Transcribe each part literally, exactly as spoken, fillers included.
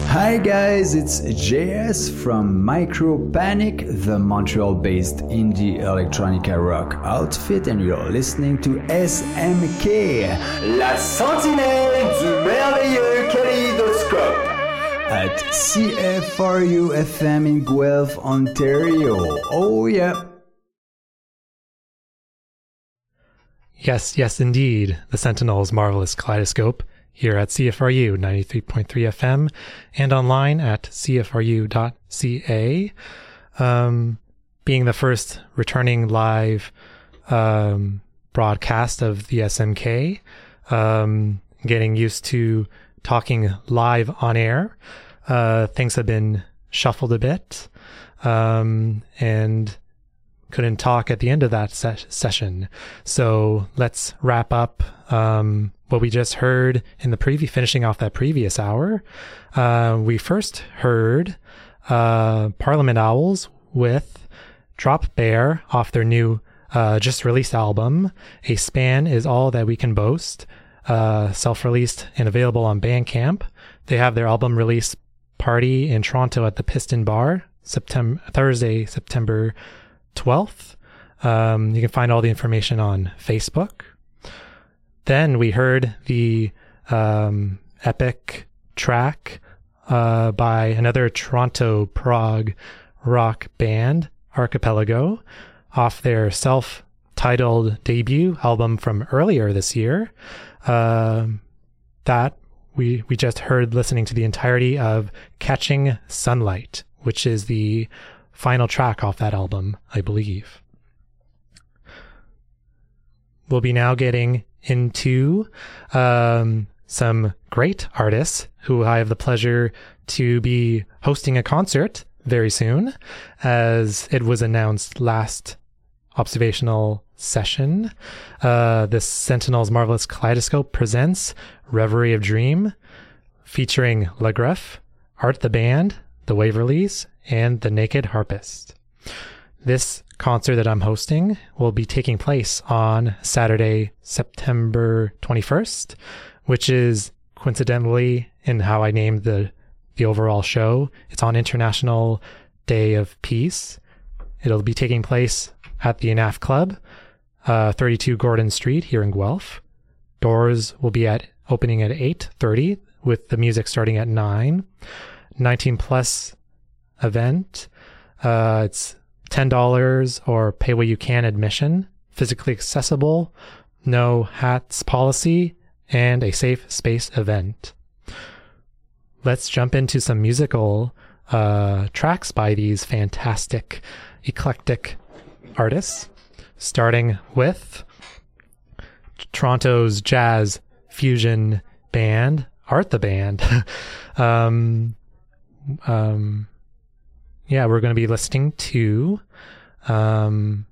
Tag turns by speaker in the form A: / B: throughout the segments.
A: Hi guys, it's J S from Micropanic, the Montreal-based indie electronica rock outfit, and you're listening to S M K, la sentinelle du merveilleux kaléidoscope, at C F R U F M in Guelph, Ontario. Oh yeah.
B: Yes, yes indeed, the Sentinel's Marvelous Kaleidoscope, here at C F R U ninety-three point three F M and online at c f r u dot c a. Um, being the first returning live um, broadcast of the S M K, um, getting used to talking live on air. Uh, things have been shuffled a bit, um, and couldn't talk at the end of that se- session. So let's wrap up um, what we just heard in the preview, finishing off that previous hour. Uh, we first heard uh, Parliament Owls with Drop Bear off their new uh, just released album, A Span Is All That We Can Boast, uh, self-released and available on Bandcamp. They have their album release party in Toronto at the Piston Bar, September Thursday, September twelfth. Um, you can find all the information on Facebook. Then we heard the um, epic track uh, by another Toronto prog rock band, Archipelago, off their self-titled debut album from earlier this year. Uh, that we we just heard listening to the entirety of Catching Sunlight, which is the final track off that album, I believe. We'll be now getting into um, some great artists who I have the pleasure to be hosting a concert very soon, as it was announced last observational session. Uh, the Sentinel's Marvelous Kaleidoscope presents Reverie of Dream, featuring Le Greff, Art the Band, The Waverleys, and The Naked Harpist. This concert that I'm hosting will be taking place on Saturday, September twenty-first, which is coincidentally in how I named the, the overall show. It's on International Day of Peace. It'll be taking place at the Anaf Club, uh, thirty-two Gordon Street here in Guelph. Doors will be at opening at eight thirty, with the music starting at nine. nineteen plus event. Uh, it's ten dollars or pay what you can admission, physically accessible, no hats policy, and a safe space event. Let's jump into some musical uh, tracks by these fantastic, eclectic artists, starting with Toronto's jazz fusion band, Art the Band. um, um, Yeah, we're going to be listening to, um,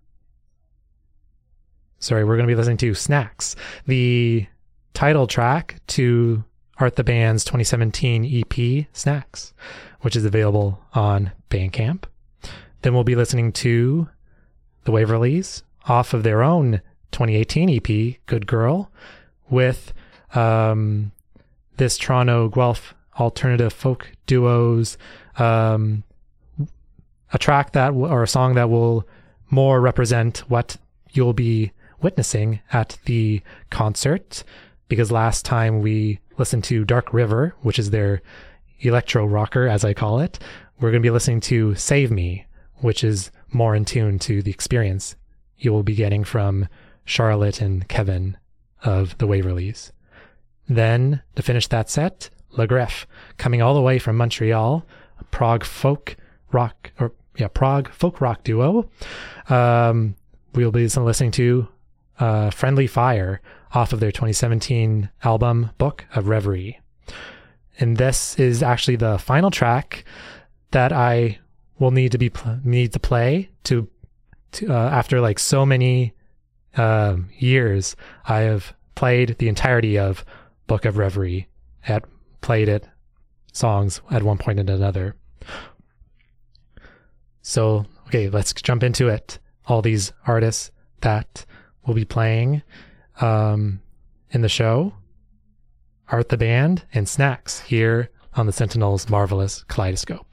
B: sorry, we're going to be listening to Snacks, the title track to Art the Band's twenty seventeen E P, Snacks, which is available on Bandcamp. Then we'll be listening to The Waverleys off of their own twenty eighteen E P, Good Girl, with um, this Toronto Guelph alternative folk duo's um, a track that w- or a song that will more represent what you'll be witnessing at the concert, because last time we listened to Dark River, which is their electro rocker, as I call it. We're going to be listening to Save Me, which is more in tune to the experience you will be getting from Charlotte and Kevin of the Waverleys. Then, to finish that set, Le Greff, coming all the way from Montreal, a prog folk rock, or yeah, prog folk rock duo. Um, we'll be listening to uh, Friendly Fire off of their twenty seventeen album, Book of Reverie. And this is actually the final track that I will need to be pl- need to play to, to uh, after like so many uh, years. I have played the entirety of Book of Reverie, at played it songs at one point and another. So, okay, let's jump into it. All these artists that will be playing um, in the show, Art the Band and Snacks, here on the Sentinel's marvelous kaleidoscope.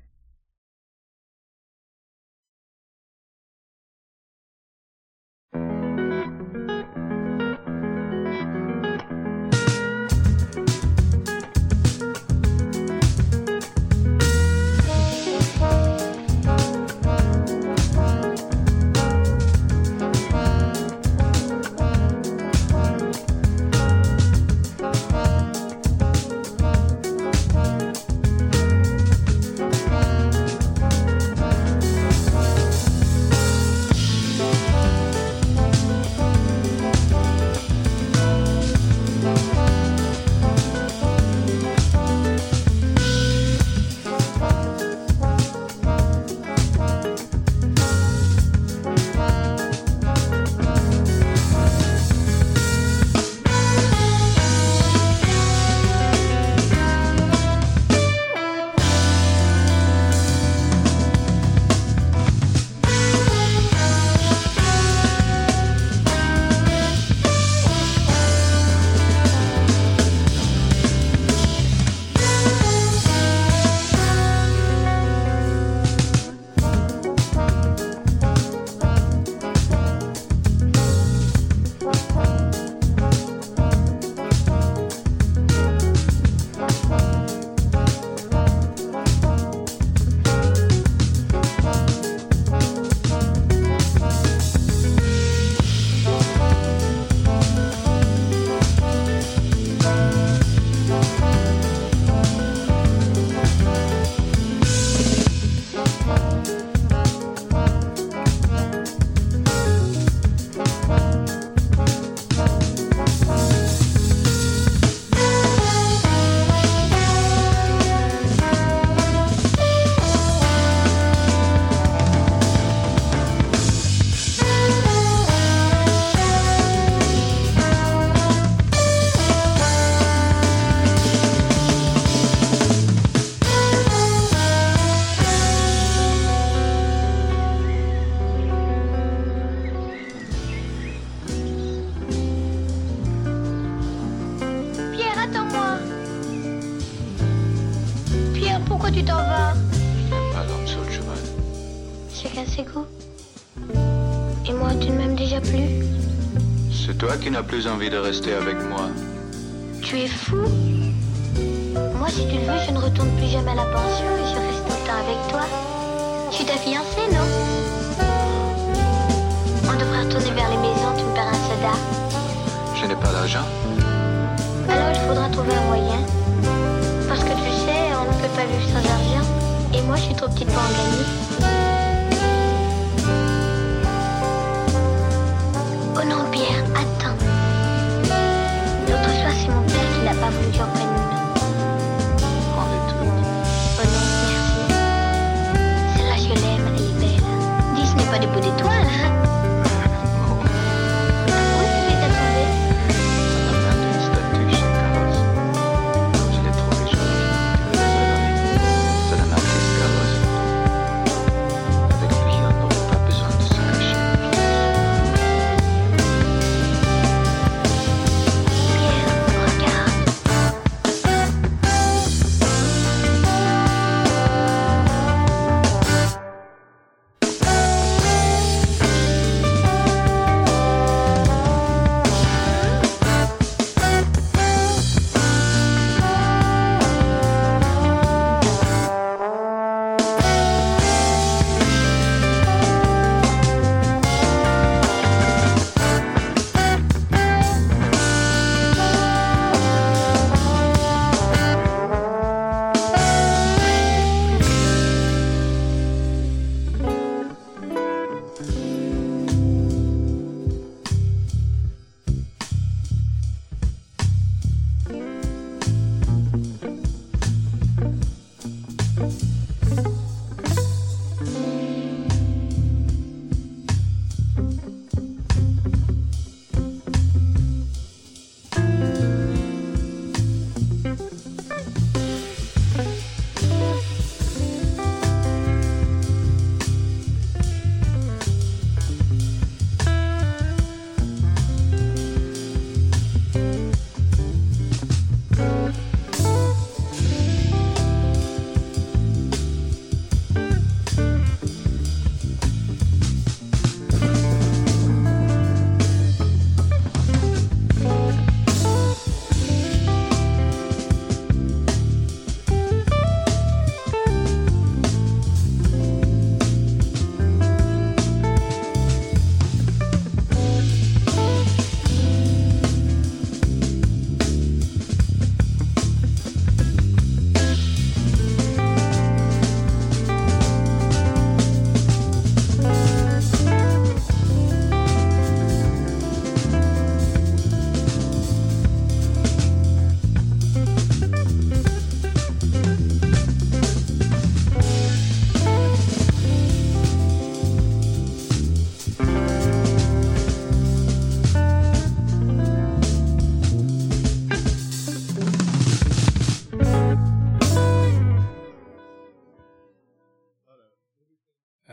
C: tu t'en vas?
D: Je n'aime pas l'homme sur le cheval.
C: Chacun ses goûts. Et moi, tu ne m'aimes déjà plus?
D: C'est toi qui n'as plus envie de rester avec moi.
C: Tu es fou? Moi, si tu le veux, je ne retourne plus jamais à la pension et je reste tout le temps avec toi. Je suis ta fiancée, non? On devrait retourner vers les maisons, tu me paieras un soda.
D: Je n'ai pas d'argent.
C: Alors il faudra trouver un moyen. Parce que tu sais, on ne peut pas vivre sans argent. Et moi, je suis trop petite pour en gagner. Oh non, Pierre, attends. L'autre soir, c'est mon père qui n'a pas voulu que j'en prenne une.
D: Prends-les toutes.
C: Oh non, merci. Celle-là, je l'aime, elle est belle. Dis, ce n'est pas des bouts d'étoiles, hein? Où est-ce que tu les as trouvées?
D: Ça m'a perdu une statue chez Carlos. Je l'ai trouvée jolie. Je vais te la donner. C'est un artiste, Carlos.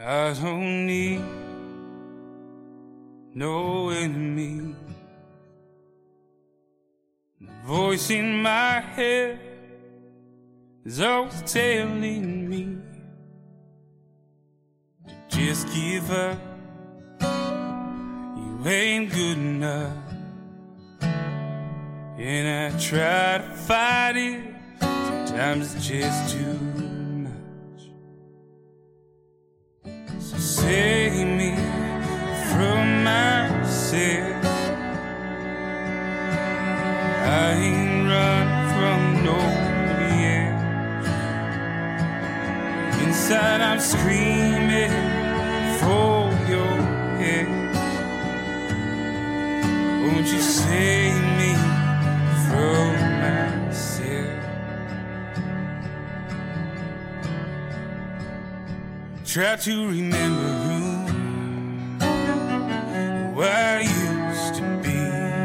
E: I don't need no enemy. The voice in my head is always telling me to just give up. You ain't good enough. And I try to fight it, sometimes it's just too much. So save me from myself. I ain't run from nobody else. Inside I'm screaming for your help. Won't you save me from myself? Try to remember who, who I used to be.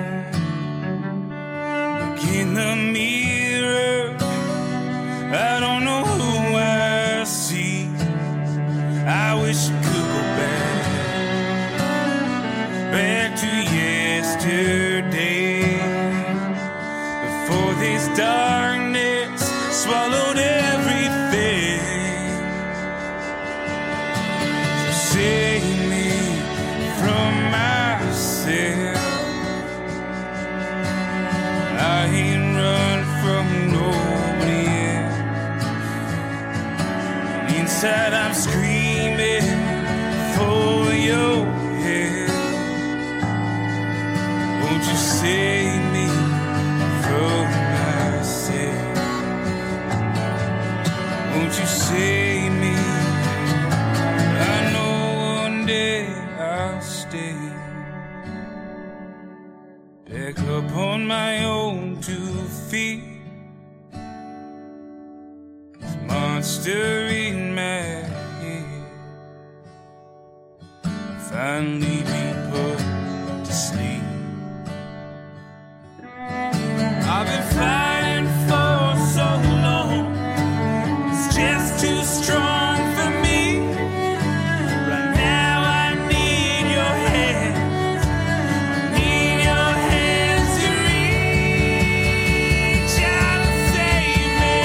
E: Look in the mirror, I don't know who I see. I wish I could go back, back to yesterday, before this darkness swallowed everything. So save me from myself. I ain't run from nobody else. And inside I'm screaming for your help. Won't you save me from myself? Won't you save me? I know one day I'll stay back up on my own two feet. This monster in my head finally be put to sleep. I've been fighting for so long, it's just too strong for me. Right now I need your hands, I need your hands to reach out and save me.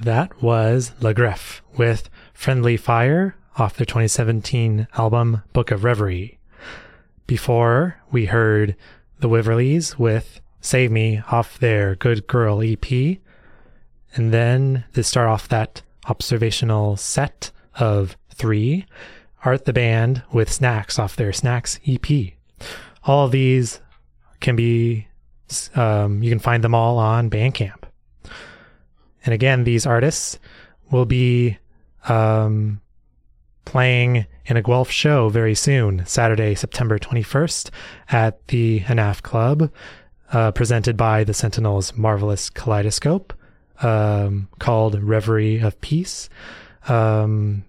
B: That was Le Greffe with Friendly Fire off their twenty seventeen album Book of Reverie. Before, we heard the Wiverleys with Save Me off their Good Girl E P. And then to start off that observational set of three, Art the Band with Snacks off their Snacks E P. All of these can be, um, you can find them all on Bandcamp. And again, these artists will be um, playing in a Guelph show very soon, Saturday, September twenty-first at the Anaf Club, uh, presented by the Sentinel's Marvelous Kaleidoscope, um, called Reverie of Peace. Um,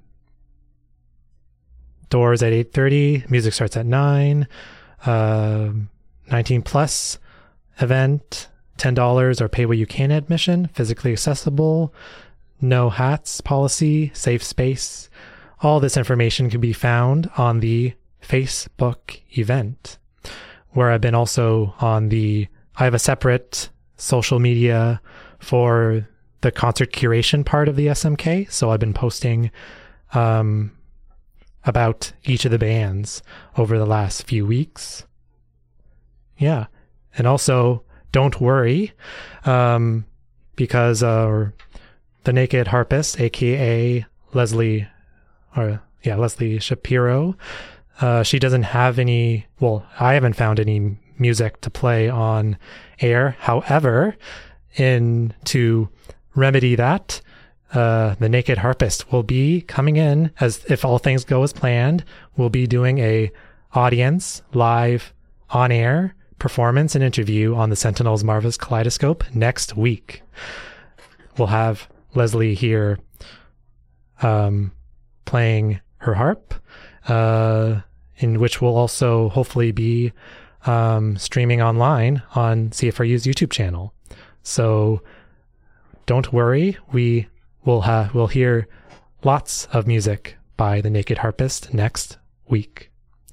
B: doors at eight thirty, music starts at nine, uh, nineteen plus event, ten dollars or pay what you can admission, physically accessible, no hats policy, safe space. All this information can be found on the Facebook event, where I've been also on the, I have a separate social media for the concert curation part of the S M K. So I've been posting um, about each of the bands over the last few weeks. Yeah. And also, don't worry, um, because uh, the Naked Harpist, aka Leslie, or yeah, Leslie Shapiro, uh, she doesn't have any, well, I haven't found any music to play on air. However, in to remedy that, uh, the Naked Harpist will be coming in, as if all things go as planned, we'll be doing a audience live on air performance and interview on the Sentinel's Marvelous Kaleidoscope next week. We'll have Leslie here um, playing her harp, uh, in which will also hopefully be um, streaming online on C F R U's YouTube channel. So don't worry, we will have we'll hear lots of music by the Naked Harpist next week.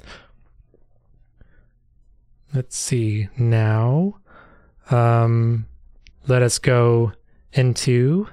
B: Let's see now. Um, let us go into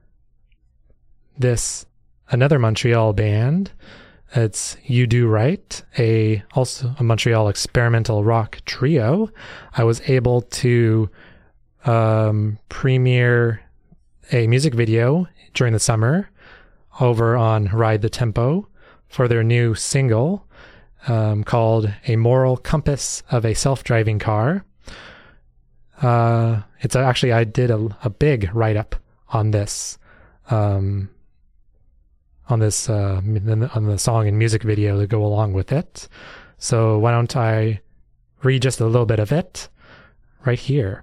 B: this another Montreal band. It's You Do Right, a also a Montreal experimental rock trio. I was able to um, premiere a music video during the summer over on Ride the Tempo for their new single, Um, called A Moral Compass of a Self-Driving Car. Uh, it's actually, I did a, a big write-up on this, um, on this, uh, on the song and music video to go along with it. So why don't I read just a little bit of it right here.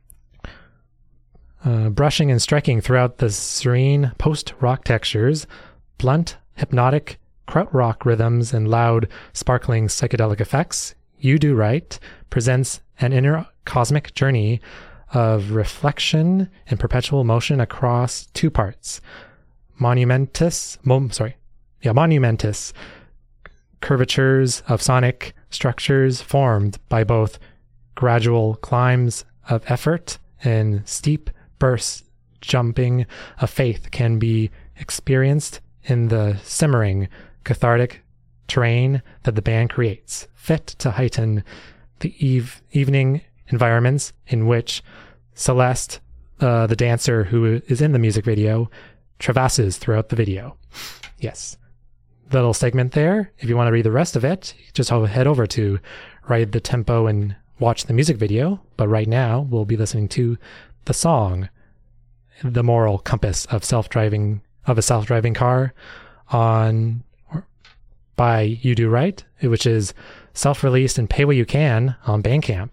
B: Uh, brushing and striking throughout the serene post-rock textures, blunt, hypnotic, krautrock rhythms and loud, sparkling psychedelic effects, You Do Right presents an inner cosmic journey of reflection and perpetual motion across two parts. Monumentous, mo- sorry, yeah, monumentous curvatures of sonic structures formed by both gradual climbs of effort and steep bursts jumping of faith can be experienced in the simmering, cathartic terrain that the band creates, fit to heighten the eve- evening environments in which Celeste, uh, the dancer who is in the music video, traverses throughout the video. Yes. Little segment there. If you want to read the rest of it, just head over to Ride the Tempo and watch the music video. But right now, we'll be listening to the song, The Moral Compass of Self-Driving of a Self-Driving Car, on by You Do Right, which is self-released and pay what you can on Bandcamp.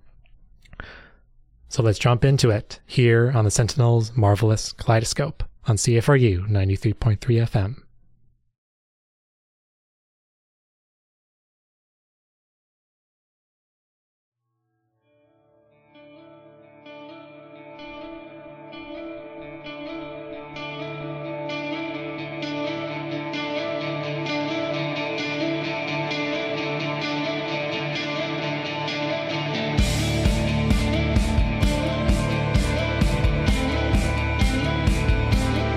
B: So let's jump into it here on the Sentinel's Marvelous Kaleidoscope on C F R U ninety-three point three F M.
E: Thank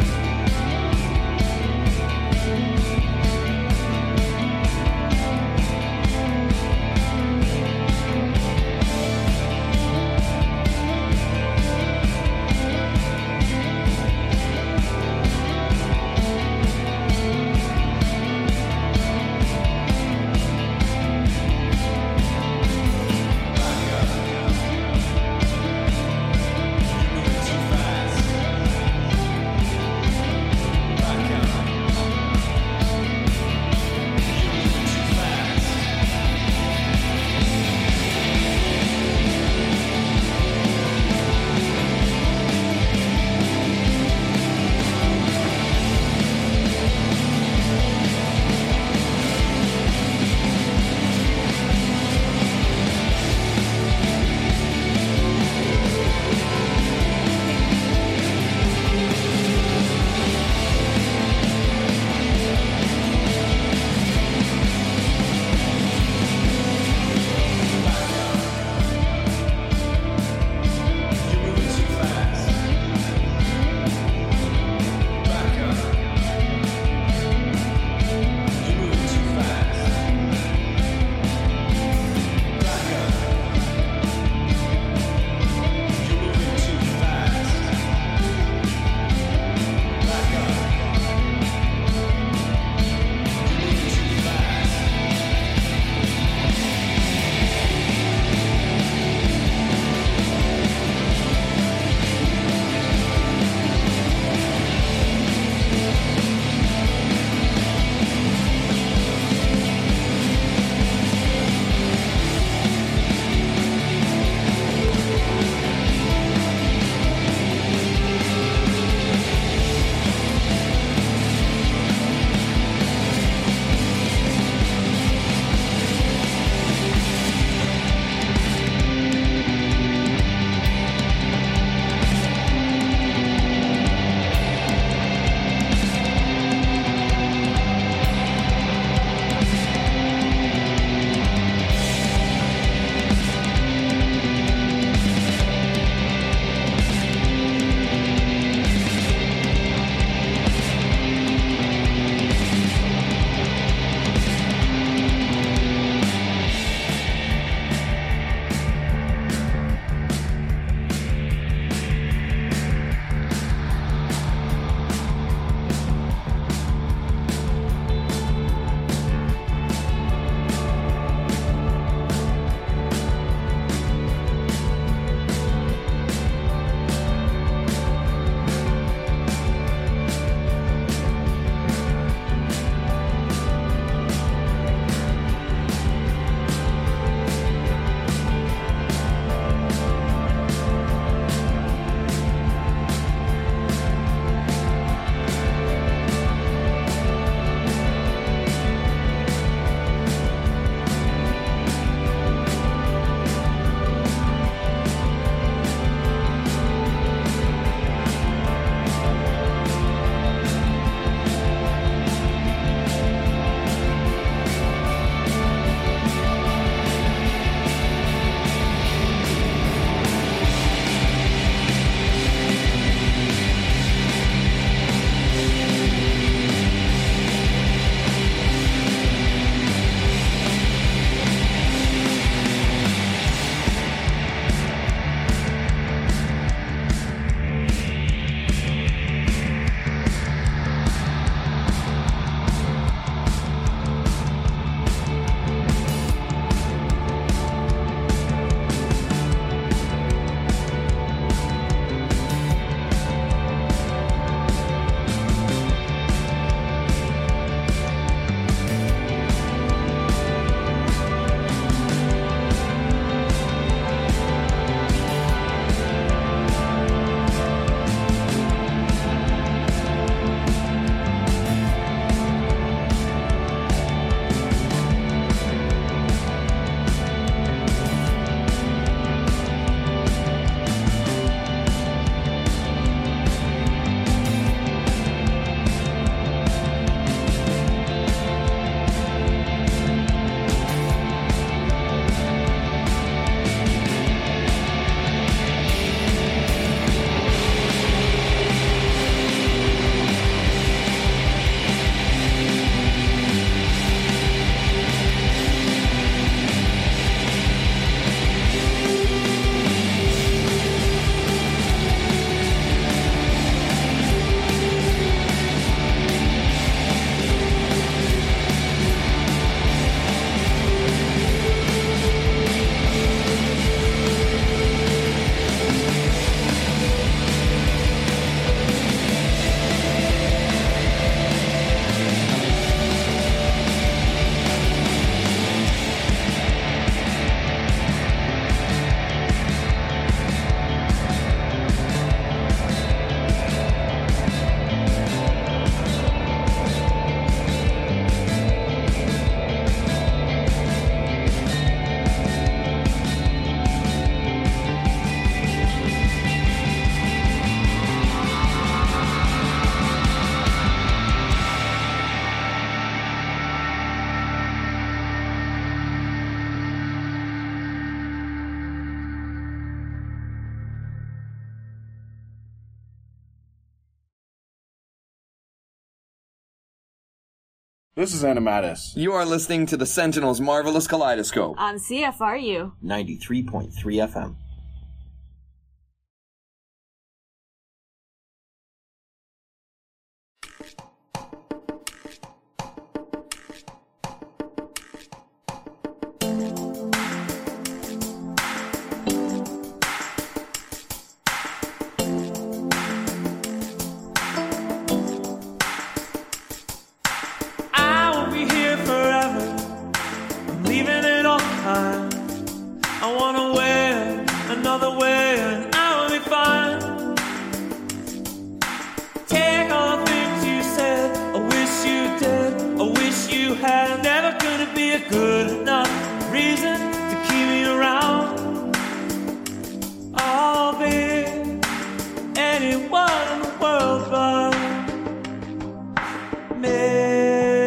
F: This is Animatus.
G: You are listening to the Sentinel's Marvelous Kaleidoscope
H: on C F R U
I: ninety-three point three F M.
E: I wanna wear another way and I will be fine. Take all the things you said, I wish you did, I wish you had. Never gonna be a good enough reason to keep me around. I'll be anyone in the world but me.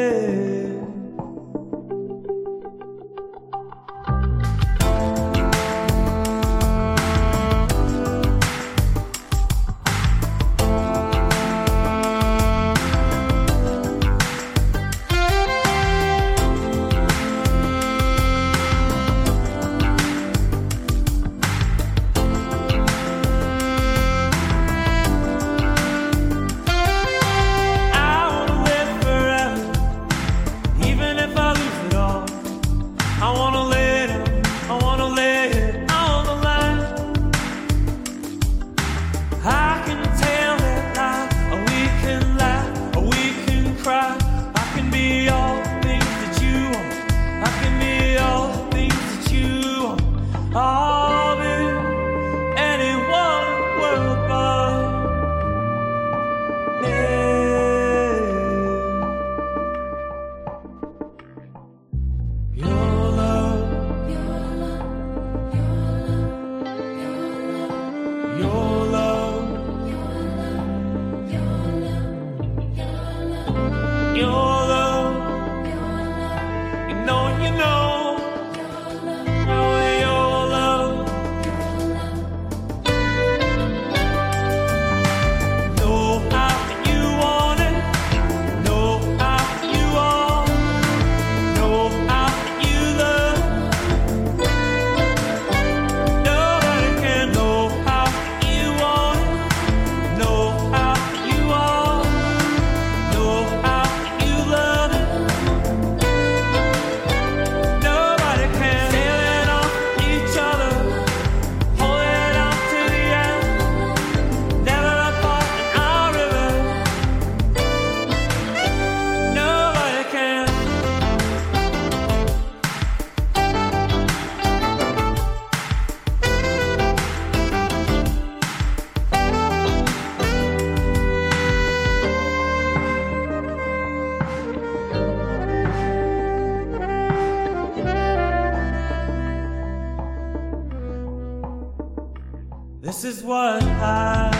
E: This is what I've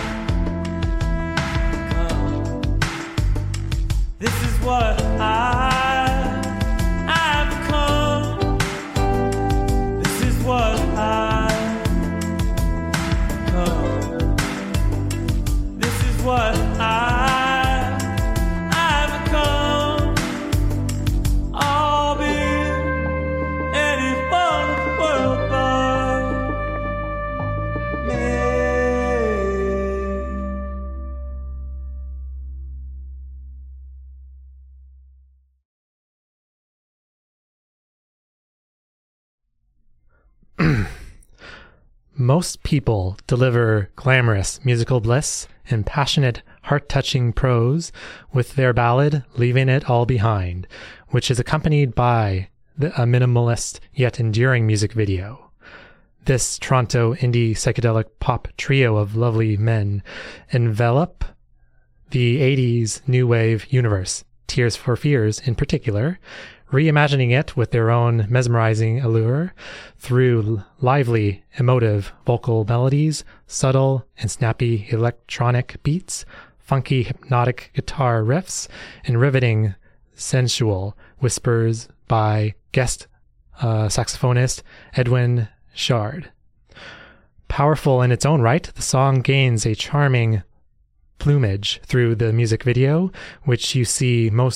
E: become. This is what I, I've become. This is what I've become. This is what I, I've become. I'll be anyone in the world but me.
B: Most people deliver glamorous musical bliss in passionate, heart-touching prose with their ballad Leaving It All Behind, which is accompanied by the, a minimalist yet enduring music video. This Toronto indie psychedelic pop trio of lovely men envelop the eighties new wave universe, Tears for Fears in particular, reimagining it with their own mesmerizing allure through lively, emotive vocal melodies, subtle and snappy electronic beats, funky hypnotic guitar riffs, and riveting sensual whispers by guest uh, saxophonist Edwin Shard. Powerful in its own right, the song gains a charming plumage through the music video, which you see most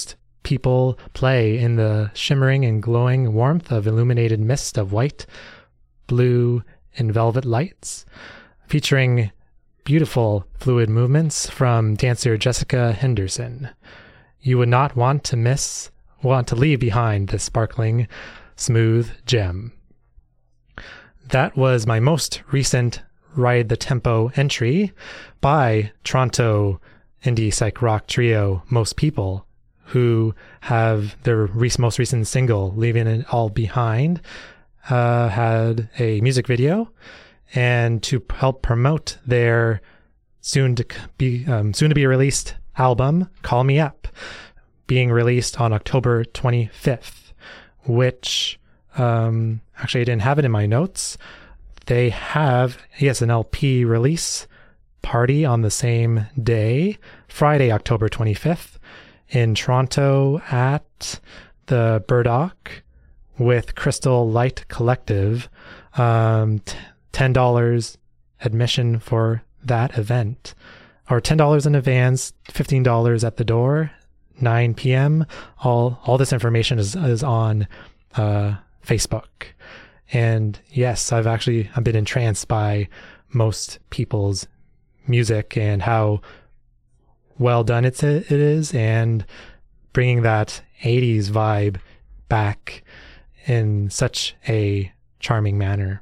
B: people play in the shimmering and glowing warmth of illuminated mist of white, blue, and velvet lights, featuring beautiful fluid movements from dancer Jessica Henderson. You would not want to miss, want to leave behind this sparkling, smooth gem. That was my most recent Ride the Tempo entry by Toronto indie psych rock trio Most People, who have their re- most recent single, Leaving It All Behind, uh, had a music video, and to help promote their soon to be um, soon to be released album, Call Me Up, being released on October twenty-fifth, which um, actually I didn't have it in my notes. They have, yes, an L P release party on the same day, Friday, October twenty-fifth, in Toronto at the Burdock with Crystal Light Collective. Um, t- ten dollars admission for that event, or ten dollars in advance, fifteen dollars at the door, nine p.m. All all this information is, is on uh, Facebook. And yes, I've actually I've been entranced by Most People's music and how well done it's, it is, and bringing that eighties vibe back in such a charming manner.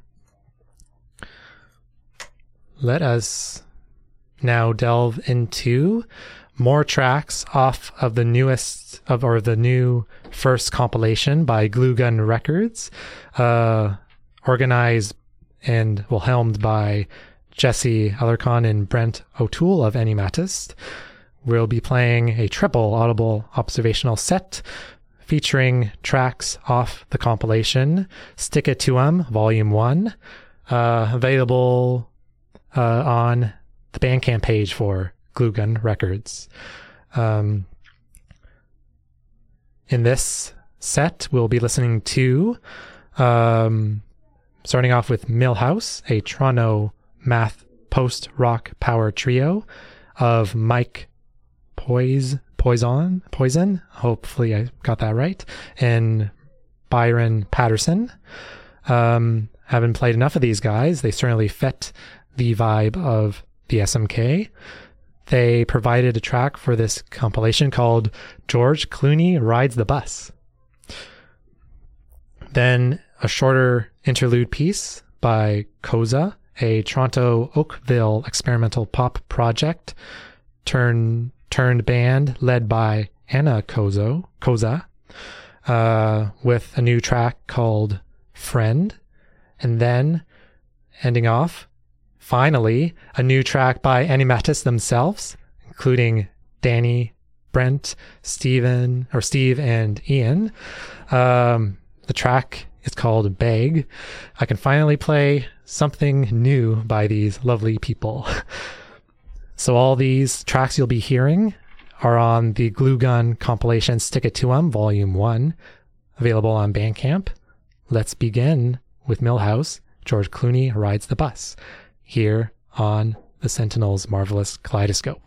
B: Let us now delve into more tracks off of the newest of or the new first compilation by Glue Gun Records, uh, organized and well helmed by Jesse Alarcon and Brent O'Toole of Animatist. We'll be playing a triple audible observational set featuring tracks off the compilation Stick It To 'Em Volume one, uh, available uh, on the Bandcamp page for Glue Gun Records. Um, in this set, we'll be listening to, um, starting off with Millhouse, a Toronto math post-rock power trio of Mike Poise, Poison, Poison, hopefully I got that right, and Byron Patterson. Um, haven't played enough of these guys. They certainly fit the vibe of the S M K. They provided a track for this compilation called George Clooney Rides the Bus. Then a shorter interlude piece by Koza, a Toronto Oakville experimental pop project turn, turned band led by Anna Kozo, Koza, uh, with a new track called Friend. And then ending off, finally, a new track by Animatist themselves, including Danny, Brent, Steven, or Steve, and Ian. Um, the track is called Beg. I can finally play something new by these lovely people. So all these tracks you'll be hearing are on the Glue Gun compilation Stick It To 'Em Volume one, available on Bandcamp. Let's begin with Millhouse, George Clooney Rides the Bus, here on the Sentinel's Marvelous Kaleidoscope.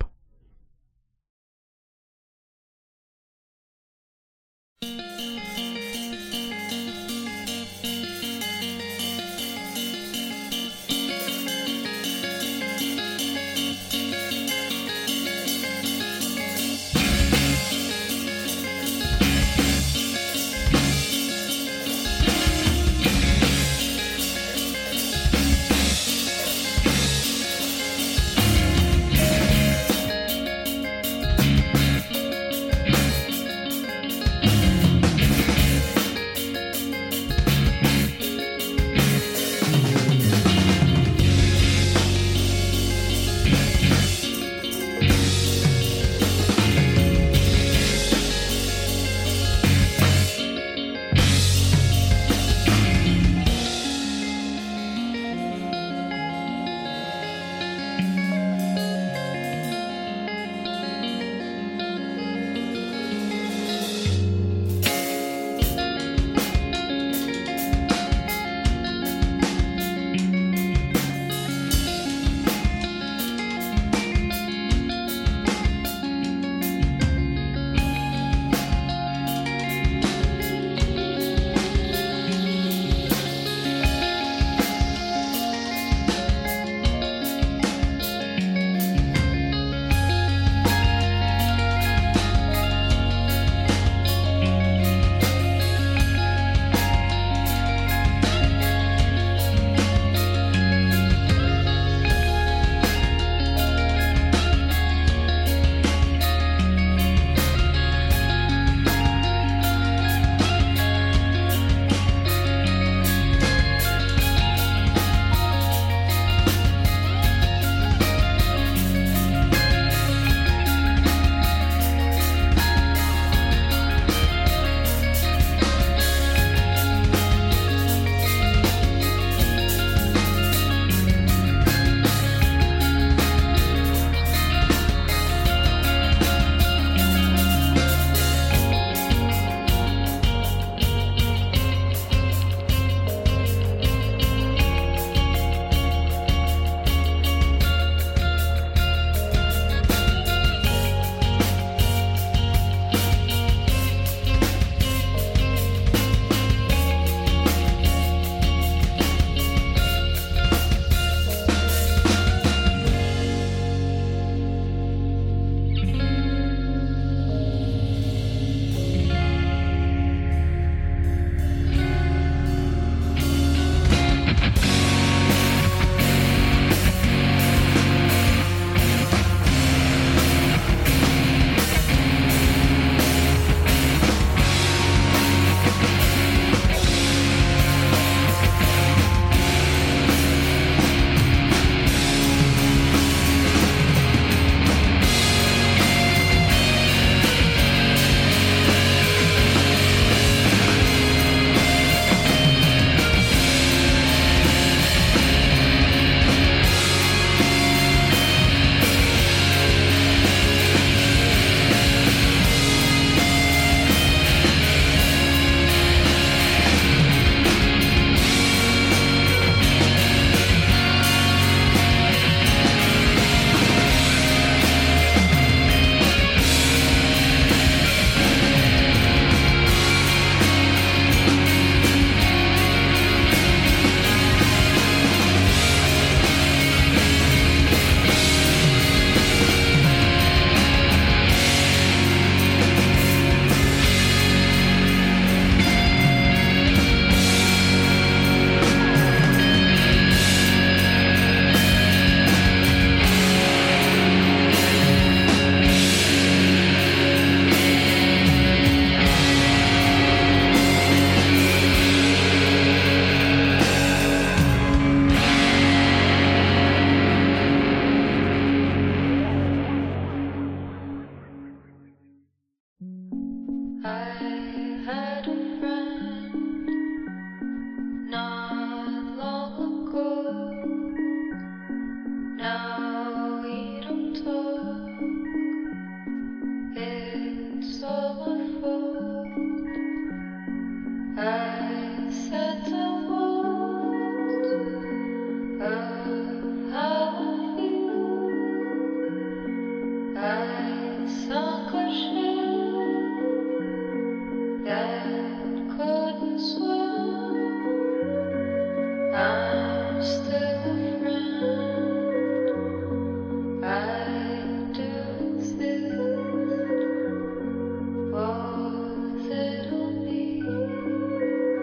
F: Was it'll be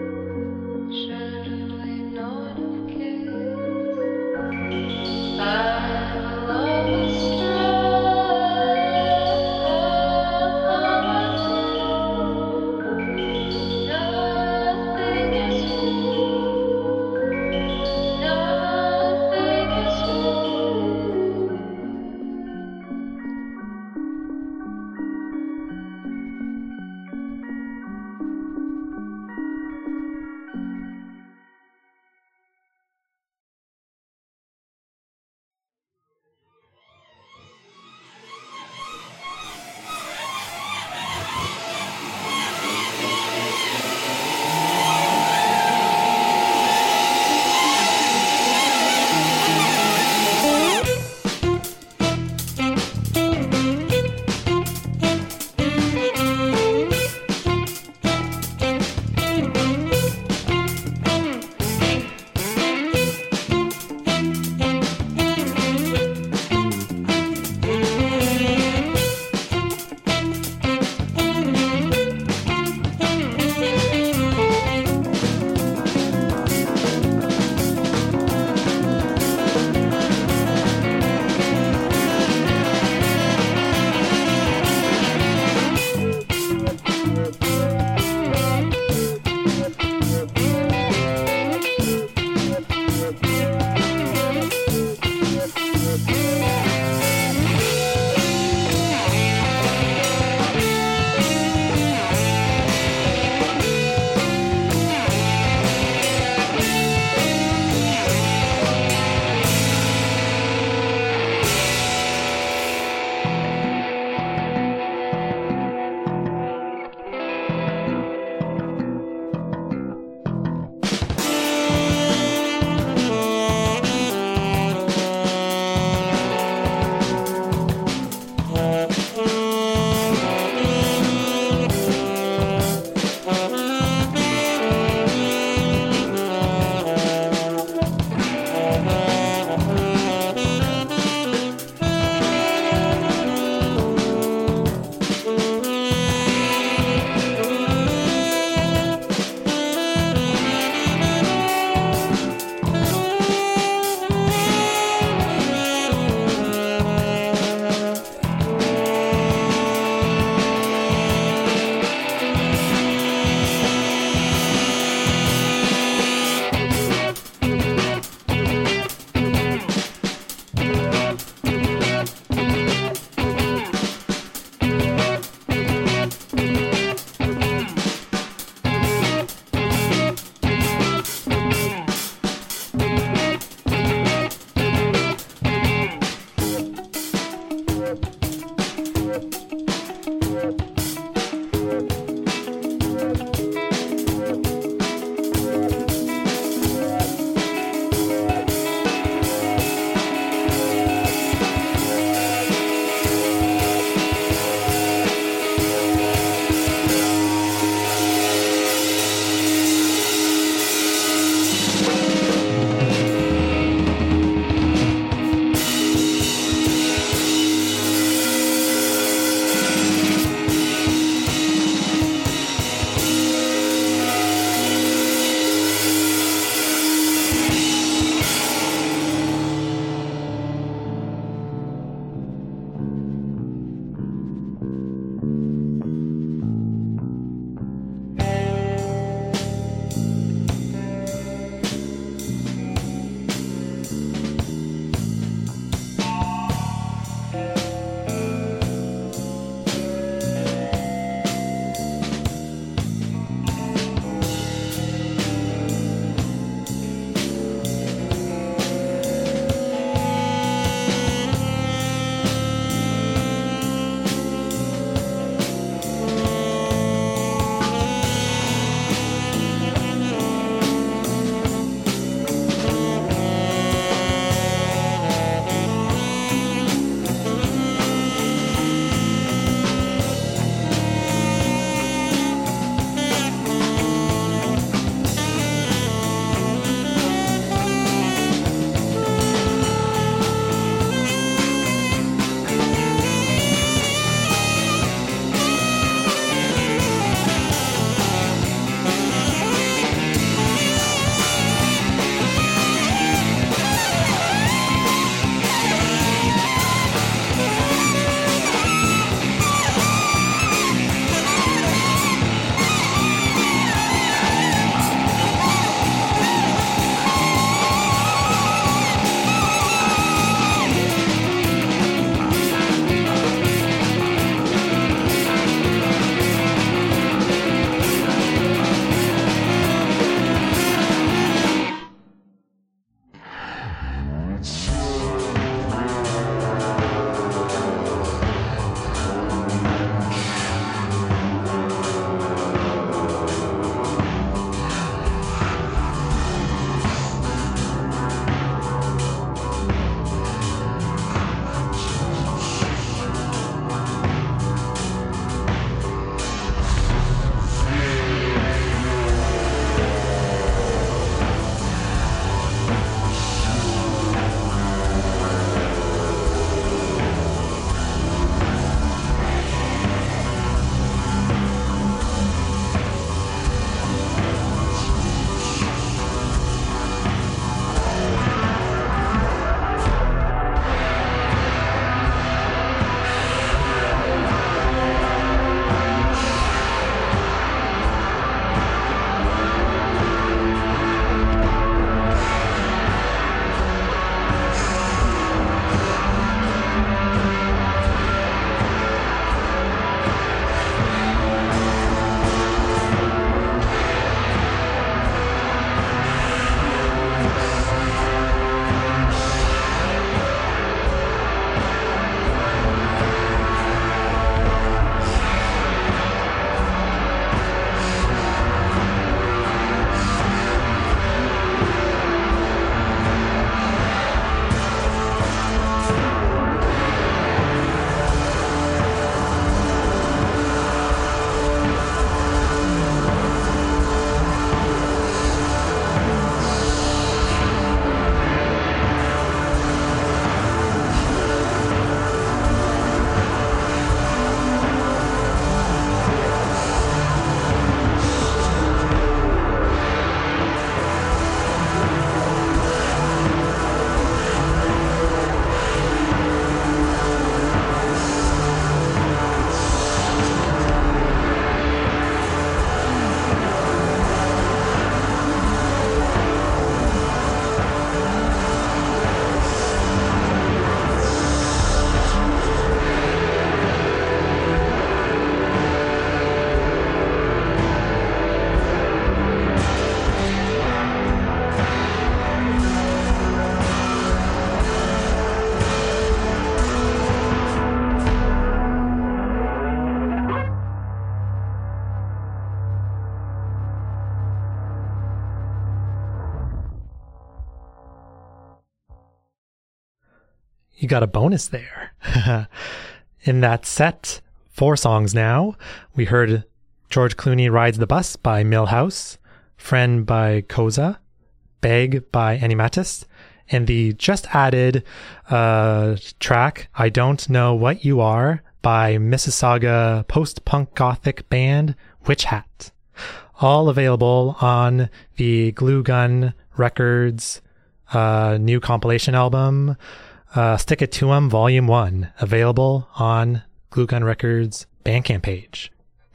B: you got a bonus there. In that set, four songs now, we heard George Clooney Rides the Bus by Millhouse, Friend by Koza, Beg by Animatis, and the just added uh, track, I Don't Know What You Are by Mississauga post-punk gothic band Witch Hat. All available on the Glue Gun Records uh, new compilation album, uh, Stick It To 'Em Volume one, available on Glue Gun Records Bandcamp page.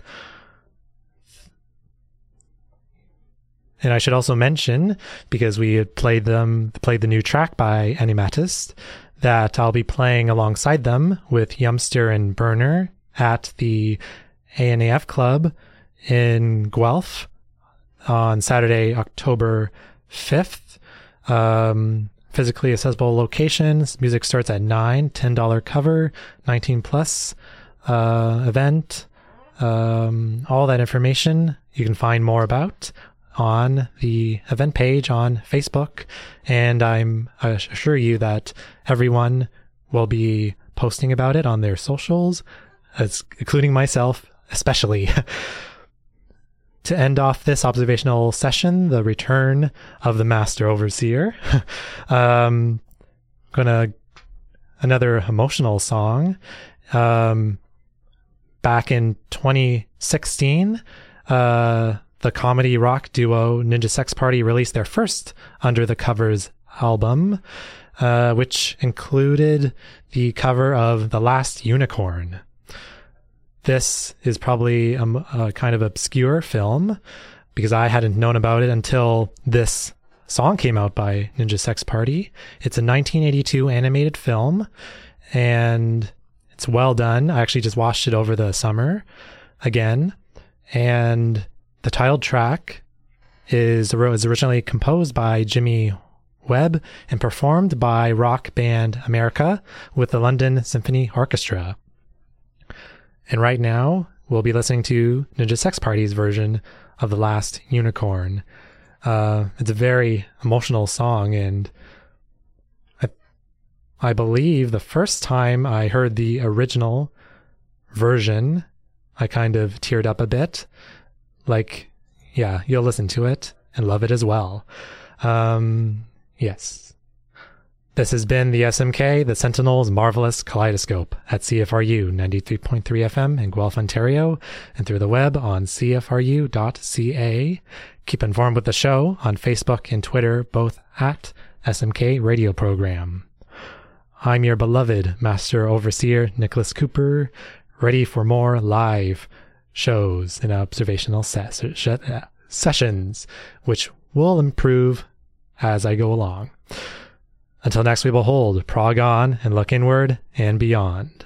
B: And I should also mention, because we had played them, played the new track by Animatis, that I'll be playing alongside them with Yumster and Burner at the A N A F Club in Guelph on Saturday, October fifth. Um, physically accessible locations. Music starts at nine, ten dollars cover, nineteen plus uh, event. Um, all that information you can find more about on the event page on Facebook, and I'm I assure you that everyone will be posting about it on their socials, as, including myself especially. To end off this observational session, the return of the Master Overseer. um, gonna another emotional song. Um, back in twenty sixteen, uh, the comedy rock duo Ninja Sex Party released their first Under the Covers album, uh, which included the cover of The Last Unicorn. This is probably a, a kind of obscure film because I hadn't known about it until this song came out by Ninja Sex Party. It's a nineteen eighty-two animated film, and it's well done. I actually just watched it over the summer again, and the title track is was originally composed by Jimmy Webb and performed by rock band America with the London Symphony Orchestra. And right now, we'll be listening to Ninja Sex Party's version of The Last Unicorn. Uh, it's a very emotional song, and I, I believe the first time I heard the original version, I kind of teared up a bit. Like, yeah, you'll listen to it and love it as well. Um, yes. This has been the S M K, the Sentinel's Marvelous Kaleidoscope at C F R U ninety-three point three F M in Guelph, Ontario, and through the web on c f r u dot c a. Keep informed with the show on Facebook and Twitter, both at S M K Radio Program. I'm your beloved Master Overseer, Nicholas Cooper, ready for more live shows and observational ses- sh- uh, sessions, which will improve as I go along. Until next we behold, prog on and look inward and beyond.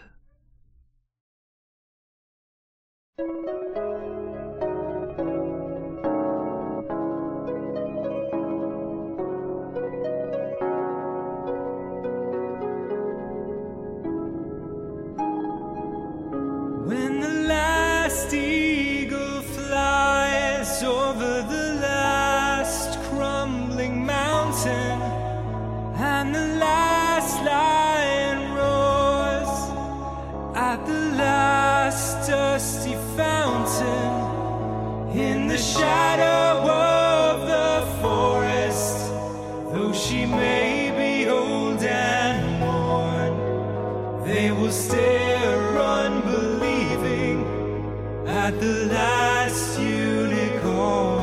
E: When the last eagle flies over the last crumbling mountain, and the last lion roars at the last dusty fountain, in the shadow of the forest, though she may be old and worn, they will stare unbelieving at the last unicorn.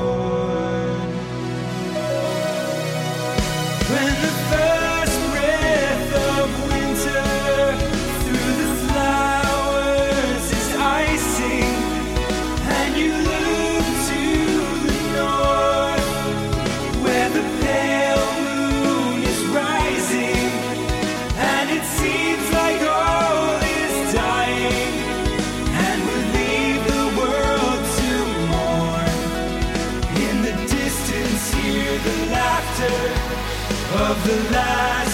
E: When the first breath of winter through the flowers is icing, and you look to the north where the pale moon is rising, and it seems like all is dying, and will leave the world to mourn. In the distance hear the laughter of the last